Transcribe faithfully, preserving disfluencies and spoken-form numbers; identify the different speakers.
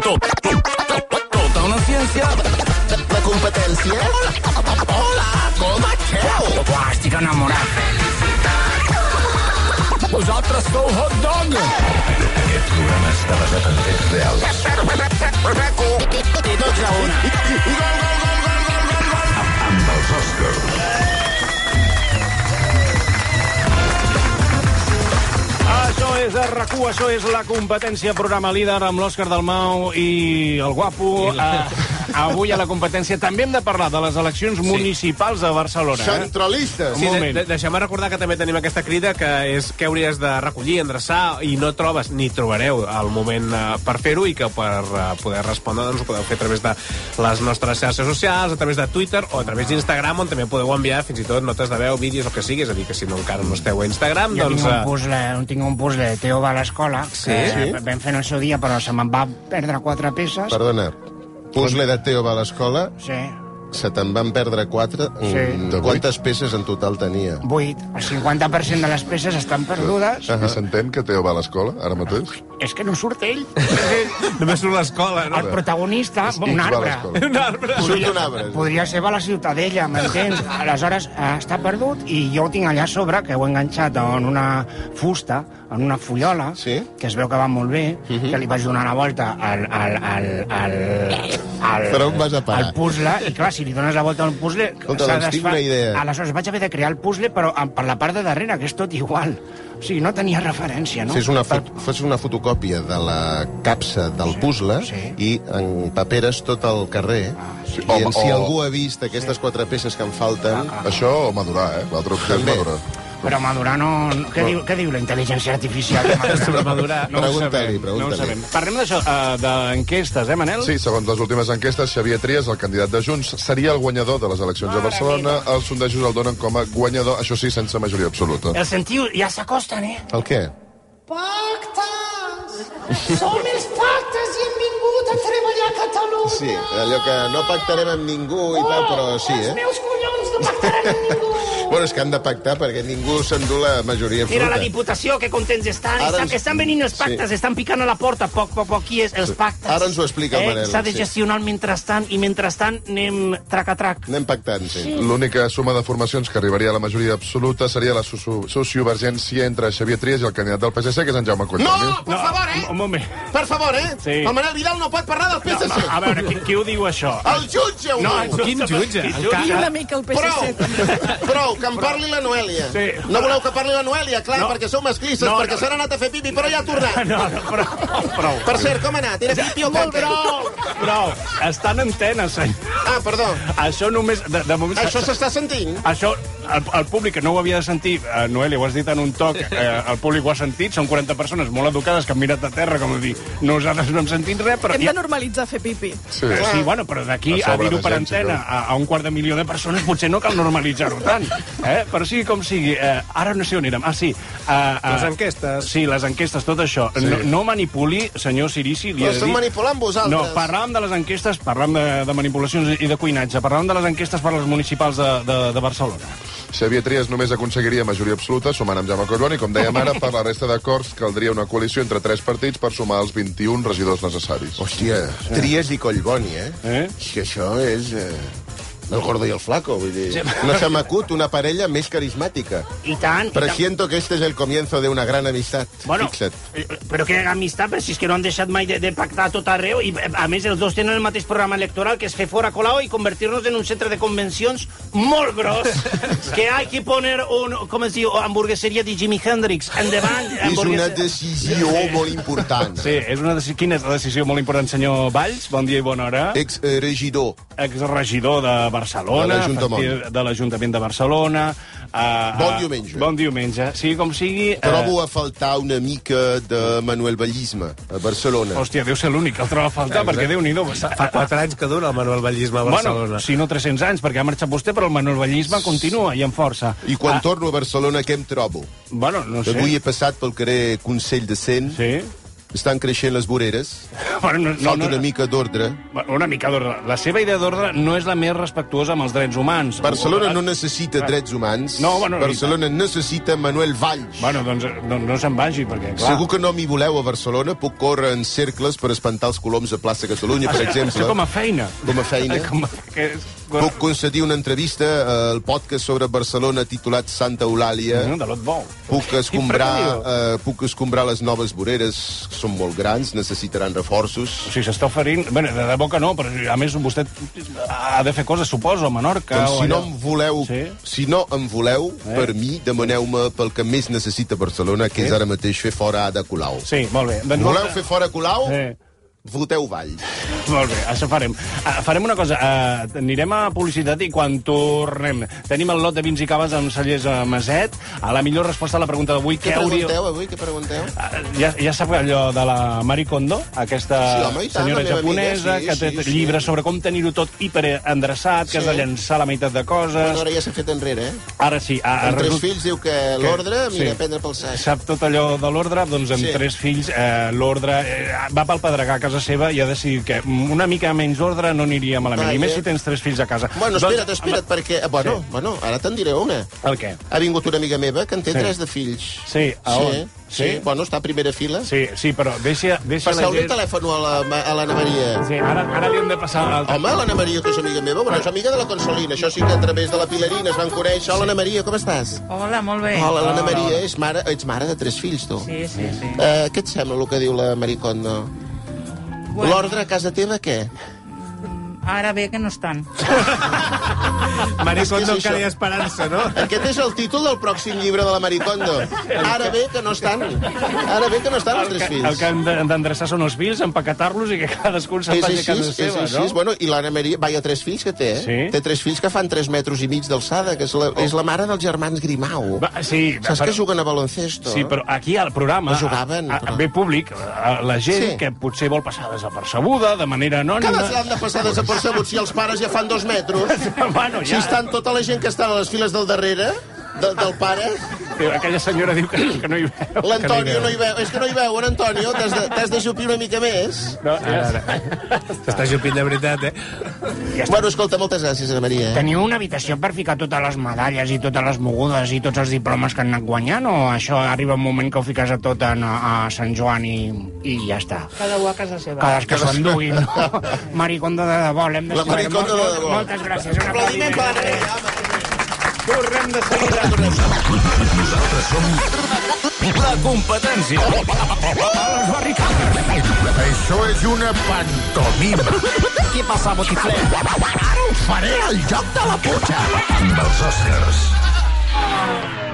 Speaker 1: Tota una ciència.
Speaker 2: La competència.
Speaker 1: Hola, com esteu? Uah, estic enamorat. Vosaltres sou hot dog.
Speaker 3: Aquest programa està basat en fets reals.
Speaker 1: I tots a una.
Speaker 3: Amb els Oscars.
Speaker 4: Això és R Q, això és la competència, programa líder amb l'Òscar Dalmau i el guapo. Uh, avui a la competència també hem de parlar de les eleccions sí. municipals de Barcelona. Eh?
Speaker 5: Centralistes.
Speaker 4: Sí,
Speaker 6: de, de, Deixeu-me recordar que també tenim aquesta crida que és què hauries de recollir, endreçar, i no trobes ni trobareu el moment uh, per fer-ho, i que per uh, poder respondre doncs, ho podeu fer a través de les nostres xarxes socials, a través de Twitter o a través d'Instagram, on també podeu enviar fins i tot notes de veu, vídeos, el que sigui. És a dir, que si no encara no esteu a Instagram,
Speaker 7: jo
Speaker 6: doncs...
Speaker 7: tinc un puzzle, tinc un puzzle de Teo va a l'escola,
Speaker 6: sí?
Speaker 7: que
Speaker 6: sí?
Speaker 7: vam fer en el seu dia, però se me'n va perdre quatre peces.
Speaker 5: Perdona, puzzle de Teo va a l'escola?
Speaker 7: Sí.
Speaker 5: Se te'n van perdre quatre?
Speaker 7: Sí.
Speaker 5: Quantes peces en total tenia?
Speaker 7: Vuit. El cinquanta per cent de les peces estan perdudes.
Speaker 8: Uh -huh. I s'entén que Teo va a l'escola, ara mateix?
Speaker 7: És que no surt ell.
Speaker 6: Només surt l'escola, no?
Speaker 7: El protagonista, un arbre.
Speaker 6: Un arbre.
Speaker 5: Surt un arbre.
Speaker 7: Podria ser a la Ciutadella, m'entens? Aleshores, eh, està perdut i jo ho tinc allà a sobre, que ho he enganxat en una fusta, en una fullola,
Speaker 5: sí?
Speaker 7: que es veu que va molt bé, uh -huh. que li vaig donar la volta al, al, al, al, al,
Speaker 5: Però on vas a parar?
Speaker 7: al puzzle, i clar, si li dones la volta al puzzle...
Speaker 5: Escolta, doncs tinc una idea.
Speaker 7: Aleshores vaig haver de crear el puzzle, però per la part de darrere, que és tot igual. O sigui, no tenia referència, no?
Speaker 5: Fes una, fot fes una fotocòpia de la capsa del puzzle
Speaker 7: sí.
Speaker 5: i empaperes tot el carrer.
Speaker 7: Ah,
Speaker 5: sí. I
Speaker 8: Home,
Speaker 5: si
Speaker 8: o...
Speaker 5: algú ha vist aquestes quatre peces que em falten...
Speaker 7: Ah, ah.
Speaker 8: Això o madurar, eh? L'altre opció és madurar.
Speaker 7: Però madurar no... Què, no. diu, què diu la intel·ligència artificial?
Speaker 6: Sobre madurar.
Speaker 5: No pregunta-li,
Speaker 4: No ho
Speaker 5: pregunta-li.
Speaker 4: sabem. Parlem d'això, uh, d'enquestes, eh, Manel?
Speaker 8: Sí, segons les últimes enquestes, Xavier Trias, el candidat de Junts, seria el guanyador de les eleccions a Barcelona. Els sondejos el donen com a guanyador, això sí, sense majoria absoluta.
Speaker 7: El sentiu ja s'acosten, eh?
Speaker 5: El què?
Speaker 9: Pactes! Som els pactes i hem vingut a treballar a Catalunya.
Speaker 5: Sí, allò que no pactarem amb ningú i
Speaker 9: oh,
Speaker 5: tal, però sí,
Speaker 9: els
Speaker 5: eh?
Speaker 9: meus collons no pactaran amb ningú.
Speaker 5: Bueno, és que han de pactar perquè ningú s'endú la majoria
Speaker 7: Mira
Speaker 5: absoluta.
Speaker 7: la Diputació, que contents estan.
Speaker 5: Ara
Speaker 7: Estan,
Speaker 5: ens-
Speaker 7: estan venint els pactes,
Speaker 5: Sí.
Speaker 7: estan picant a la porta, poc, poc, poc, qui és? Els pactes.
Speaker 5: Ara ens ho explica el Manel,
Speaker 7: S'ha de
Speaker 5: sí.
Speaker 7: gestionar el mentrestant, i mentrestant anem trac a trac.
Speaker 5: Anem pactant, sí.
Speaker 8: L'única suma de formacions que arribaria a la majoria absoluta seria la soci- sociovergència entre Xavier Trias i el candidat del P S C, que és en Jaume Collboni.
Speaker 2: No, per favor, eh?
Speaker 4: Un, un moment.
Speaker 2: Per favor, eh?
Speaker 4: Sí.
Speaker 2: El Manel Vidal no pot parlar del P S C.
Speaker 4: A veure, qui, qui ho diu, això?
Speaker 2: El jutge ho
Speaker 4: No,
Speaker 2: diu.
Speaker 6: Quin jutge?
Speaker 4: Quin
Speaker 6: El
Speaker 4: jutge?
Speaker 10: I una mica el P S C.
Speaker 2: Prou, prou, que em parli la Noèlia.
Speaker 4: Sí.
Speaker 2: No voleu que parli la Noèlia, clar,
Speaker 4: No.
Speaker 2: perquè sou masclistes,
Speaker 4: No,
Speaker 2: perquè
Speaker 4: no.
Speaker 2: s'han anat a fer pipi, però ja ha tornat.
Speaker 4: No, no, prou, prou.
Speaker 2: Per cert, com ha anat? Era pipi o caca?
Speaker 4: Prou, prou. Està en antena, senyor.
Speaker 2: Ah, perdó.
Speaker 4: Això només... De, de moment...
Speaker 2: Això s'està sentint?
Speaker 4: Això, el, el públic que no ho havia de sentir, eh, Noelia, ho has dit en un toc, eh, el públic ho ha sentit, són quaranta persones molt educades que han mirat a terra, com a dir, nosaltres no hem sentit res, però...
Speaker 10: Hem de normalitzar fer pipi.
Speaker 8: Sí.
Speaker 4: Eh, sí, bueno, però d'aquí
Speaker 8: A
Speaker 4: a
Speaker 8: sobre
Speaker 4: dir-ho
Speaker 8: de
Speaker 4: per
Speaker 8: gent, sí,
Speaker 4: antena
Speaker 8: clar.
Speaker 4: a, a un quart de milió de persones potser no cal normalitzar-ho tant. Eh? Però sigui com sigui, eh, ara no sé on érem. Ah, sí. Uh, uh,
Speaker 6: Les enquestes.
Speaker 4: Sí, les enquestes, tot això.
Speaker 8: Sí.
Speaker 4: No, no manipuli, senyor Sirici, li he
Speaker 2: Però
Speaker 4: de
Speaker 2: estem
Speaker 4: dir...
Speaker 2: manipulant vosaltres.
Speaker 4: No, parlàvem de les enquestes, parlàvem de, de manipulacions i de cuinatge, parlàvem de les enquestes per les municipals de, de, de Barcelona.
Speaker 8: Xavier Trias només aconseguiria majoria absoluta sumant amb Jaume Collboni. Com dèiem ara, per la resta d'acords caldria una coalició entre tres partits per sumar els vint-i-un regidors necessaris.
Speaker 5: Hòstia, Trias i Collboni, eh?
Speaker 4: Eh?
Speaker 5: Si això és... Eh... El gordo i el flaco, vull dir... No se m'acut una parella més carismàtica.
Speaker 7: I tant.
Speaker 5: Presiento que este es el comienzo de una gran amistad.
Speaker 7: Bueno,
Speaker 5: Fixa't.
Speaker 7: eh, però que amistat, però si és que no han deixat mai de, de pactar a tot arreu, i a més els dos tenen el mateix programa electoral, que és fer fora Colau i convertir-nos en un centre de convencions molt gros, que hay que poner un, com es diu, hamburgueseria de Jimi Hendrix endavant.
Speaker 5: És una decisió molt important.
Speaker 4: Sí, és una decisió... Quina és la decisió molt important, senyor Valls? Bon dia i bona hora.
Speaker 5: Ex-regidor.
Speaker 4: Exregidor de Barcelona,
Speaker 5: De l'Ajuntament.
Speaker 4: efectiu- de l'Ajuntament de Barcelona. Uh,
Speaker 5: Bon diumenge.
Speaker 4: Bon diumenge. Sigui com sigui... Uh,
Speaker 5: Trobo a faltar una mica de Manuel Vallisme a Barcelona.
Speaker 4: Hòstia, deu ser l'únic que el troba a faltar,
Speaker 6: Exacte.
Speaker 4: perquè Déu-n'hi-do...
Speaker 6: Fa quatre anys que dura el Manuel Vallisme a Barcelona.
Speaker 4: Bueno, si no tres-cents anys, perquè ha marxat vostè, però el Manuel Vallisme continua i amb força.
Speaker 5: I quan
Speaker 4: Ah,
Speaker 5: torno a Barcelona, què em trobo?
Speaker 4: Bueno, no sé.
Speaker 5: Avui he passat pel carrer Consell de Cent
Speaker 4: Sí?
Speaker 5: estan creixent les voreres,
Speaker 4: Bueno, no, no,
Speaker 5: falta
Speaker 4: no,
Speaker 5: una mica d'ordre.
Speaker 4: una mica d'ordre. La seva idea d'ordre no és la més respectuosa amb els drets humans.
Speaker 5: Barcelona no necessita drets humans.
Speaker 4: No, bueno,
Speaker 5: Barcelona necessita Manuel Valls.
Speaker 4: Bueno, doncs no, no se'n vagi, perquè, clar...
Speaker 5: Segur que no m'hi voleu a Barcelona. Puc córrer en cercles per espantar els coloms a plaça Catalunya, per exemple.
Speaker 4: Això com a feina.
Speaker 5: Com a feina.
Speaker 4: Com a... Que és...
Speaker 5: Puc concedir una entrevista al podcast sobre Barcelona titulat Santa Eulàlia.
Speaker 4: Mm, de l'Ot Bou.
Speaker 5: Puc escombrar, eh, puc escombrar les noves voreres, que són molt grans, necessitaran reforços.
Speaker 4: O sigui, s'està oferint... Bé, de debò que no, però a més vostè ha de fer coses, suposo, a Menorca...
Speaker 5: Doncs
Speaker 4: o
Speaker 5: si
Speaker 4: allà.
Speaker 5: no em voleu,
Speaker 4: Sí?
Speaker 5: si no em voleu,
Speaker 4: Eh?
Speaker 5: per mi, demaneu-me pel que més necessita Barcelona, que
Speaker 4: Sí?
Speaker 5: és ara mateix fer fora Ada Colau.
Speaker 4: Sí, molt bé. Doncs
Speaker 5: Voleu
Speaker 4: molt-
Speaker 5: fer fora Colau?
Speaker 4: Sí.
Speaker 5: Voteu Valls.
Speaker 4: Molt bé, això farem. Uh, farem una cosa, uh, anirem a publicitat i quan tornem tenim el lot de vins i caves amb cellers a Maset. A la millor resposta a la pregunta d'avui,
Speaker 5: Què
Speaker 4: què hauríeu...
Speaker 5: pregunteu avui? Què pregunteu?
Speaker 4: Uh, ja, ja sap allò de la Mari Kondo, aquesta
Speaker 5: Sí, home, i tant,
Speaker 4: senyora
Speaker 5: la meva
Speaker 4: japonesa
Speaker 5: amiga, sí,
Speaker 4: que té
Speaker 5: sí, sí.
Speaker 4: llibres sobre com tenir-ho tot hiperendreçat, que
Speaker 5: Sí.
Speaker 4: has de llençar la meitat de coses...
Speaker 5: Bueno, ara ja s'ha fet enrere, eh?
Speaker 4: Ara sí. A,
Speaker 5: Amb tres fills diu que l'ordre, mira,
Speaker 4: Sí.
Speaker 5: prendre pel sac.
Speaker 4: Sap tot allò de l'ordre, doncs amb
Speaker 5: Sí.
Speaker 4: tres fills, eh, l'ordre eh, va pel pedregar a casa seva i ha decidit que una mica menys ordre no aniria malament.
Speaker 5: Vaja.
Speaker 4: I més si tens tres fills a casa.
Speaker 5: Bueno, espera't,
Speaker 4: Doncs,
Speaker 5: espera't, perquè... Bueno,
Speaker 4: Sí.
Speaker 5: bueno, ara te'n diré una.
Speaker 4: El què?
Speaker 5: Ha vingut una amiga meva que en té
Speaker 4: Sí.
Speaker 5: tres de fills.
Speaker 4: Sí, a on?
Speaker 5: Sí, sí. Bueno, està a primera fila.
Speaker 4: Sí, sí, però deixa, deixa la
Speaker 5: Passeu-li el
Speaker 4: gent...
Speaker 5: telèfon a la- a l'Anna Maria.
Speaker 4: Sí, ara, ara li hem de passar... El...
Speaker 5: Home, l'Anna Maria, que és amiga meva, bueno, és amiga de la Consolina. Això sí que a través de la Pilarina es van conèixer. Hola, Anna Maria, com estàs?
Speaker 11: Hola, molt bé.
Speaker 5: Hola, l'Anna
Speaker 4: Hola,
Speaker 5: Maria,
Speaker 4: hola.
Speaker 5: és mare, ets mare de tres fills, tu.
Speaker 11: Sí, sí, sí.
Speaker 5: Uh, què et sembla el que diu la Maricondo?
Speaker 11: Bueno.
Speaker 5: L'ordre a casa teva, què?
Speaker 11: Ara bé que no estan.
Speaker 6: Maricondo
Speaker 5: És que és
Speaker 6: encara hi ha
Speaker 5: això.
Speaker 6: esperança, no?
Speaker 5: Aquest és el títol del pròxim llibre de la Maricondo. Ara bé que no estan. Ara bé que no estan els
Speaker 4: El
Speaker 5: tres
Speaker 4: que,
Speaker 5: fills.
Speaker 4: el que hem de- d'endreçar són els fills, empaquetar-los i que cadascun se'n
Speaker 5: És
Speaker 4: vagi a
Speaker 5: així,
Speaker 4: casa
Speaker 5: és
Speaker 4: seva,
Speaker 5: així.
Speaker 4: no?
Speaker 5: Bueno, i l'Anna Maria, vaja, tres fills que té, eh?
Speaker 4: Sí.
Speaker 5: Té tres fills que fan tres metres i mig d'alçada, que és la, és la mare dels germans Grimau.
Speaker 4: Va, sí,
Speaker 5: Saps
Speaker 4: però-
Speaker 5: que juguen a baloncesto?
Speaker 4: Sí, però aquí al programa
Speaker 5: No jugaven,
Speaker 4: a, a,
Speaker 5: però-
Speaker 4: ve públic, a, la gent
Speaker 5: Sí.
Speaker 4: que potser vol passar desapercebuda, de manera
Speaker 5: Que
Speaker 4: anònima...
Speaker 5: les han de passar desapercebuts si els pares ja fan dos metres?
Speaker 4: Bueno,
Speaker 5: Si
Speaker 4: ja...
Speaker 5: estan tota la gent que està a les files del darrere, de, del pare...
Speaker 4: Aquella senyora diu que, que no hi veu.
Speaker 5: L'Antonio no hi veu. És que no hi veuen, Antonio. T'has de, t'has de jupir una mica més.
Speaker 4: No, ja...
Speaker 6: T'estàs jupint de veritat, eh?
Speaker 5: Bueno, escolta, moltes gràcies, Ana Maria. eh?
Speaker 7: Teniu una habitació per ficar totes les medalles i totes les mogudes i tots els diplomes que han anat guanyant, o això arriba un moment que ho fiques a tot en, a Sant Joan i, i ja està?
Speaker 11: Cada u a casa seva.
Speaker 7: Cada que s'ho enduguin, no? Maricondo de debò, l'hem de
Speaker 5: La Maricondo de debò.
Speaker 7: Moltes gràcies. Un
Speaker 5: Aplaudiment per
Speaker 7: aplaudiment.
Speaker 5: l'Anna Maria. home.
Speaker 4: Tornem de seguida.
Speaker 3: Nosaltres som
Speaker 4: La competència. Les barricades.
Speaker 1: Això és una pantomima.
Speaker 7: Què passa, botifler?
Speaker 1: Ara us faré el joc de la putxa.
Speaker 3: amb els Oscars.